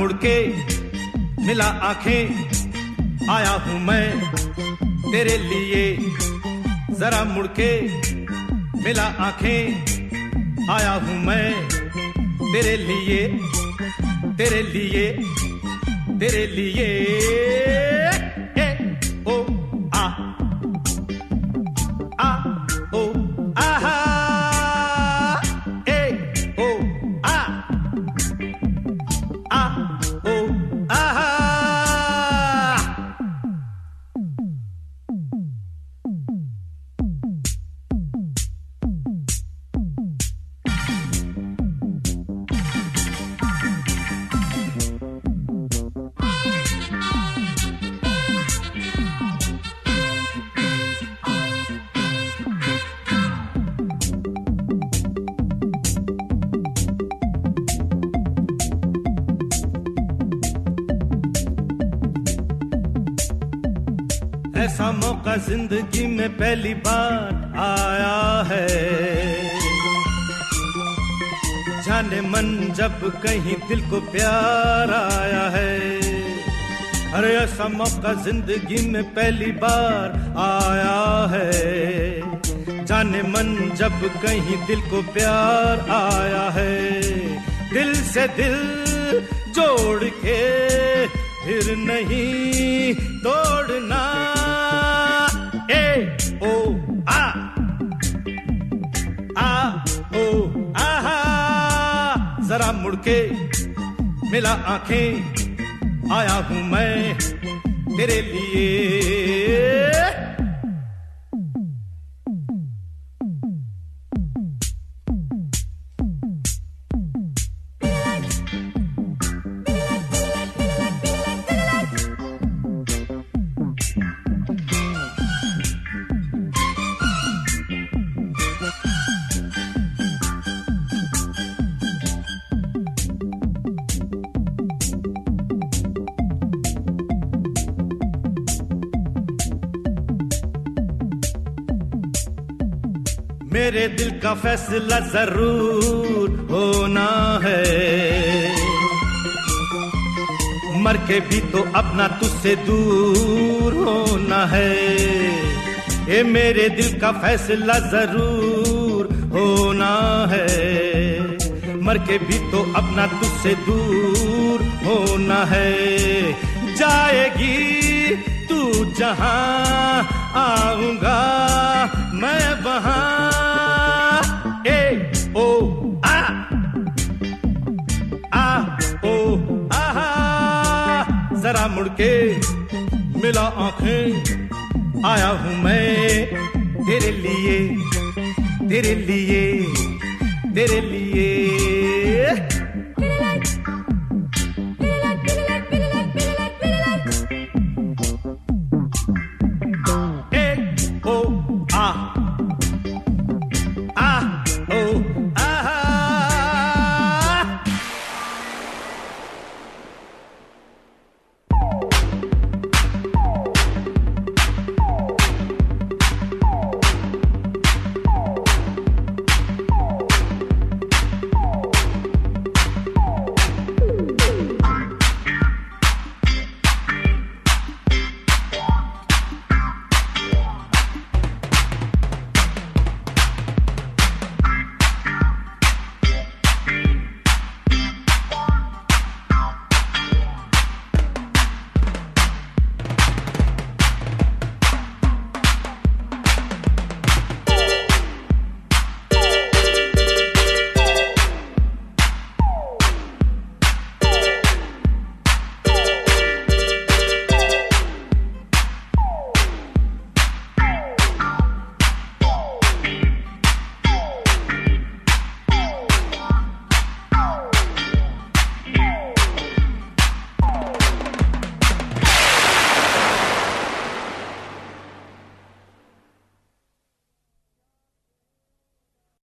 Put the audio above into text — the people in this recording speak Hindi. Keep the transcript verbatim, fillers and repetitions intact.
मुड़ के मिला आंखें, आया हूं मैं तेरे लिए। जरा मुड़ के मिला आंखें, आया हूं मैं तेरे लिए, तेरे लिए, तेरे लिए। ए ओ आ आ ओ आहा, ए ओ आ आ ओ आहा। ऐसा मौका जिंदगी में पहली बार आया है, जाने मन जब कहीं दिल को प्यार आया है। अरे ऐसा मौका जिंदगी में पहली बार आया है, जाने मन जब कहीं दिल को प्यार आया है। दिल से दिल जोड़ के फिर नहीं तोड़ना। ए ओ आ आ ओ आहा, जरा मुड़ के मिला आंखें, आया हूं मैं तेरे लिए। मेरे दिल का फैसला जरूर होना है, मर के भी तो अपना तुझसे दूर होना है। ये मेरे दिल का फैसला जरूर होना है, मर के भी तो अपना तुझसे दूर होना है। जाएगी तू जहां, आऊंगा मैं वहां। ए ओ आ आ ओ आहा, जरा मुड़ के मिला आंखें, आया हूं मैं तेरे लिए, तेरे लिए, तेरे लिए।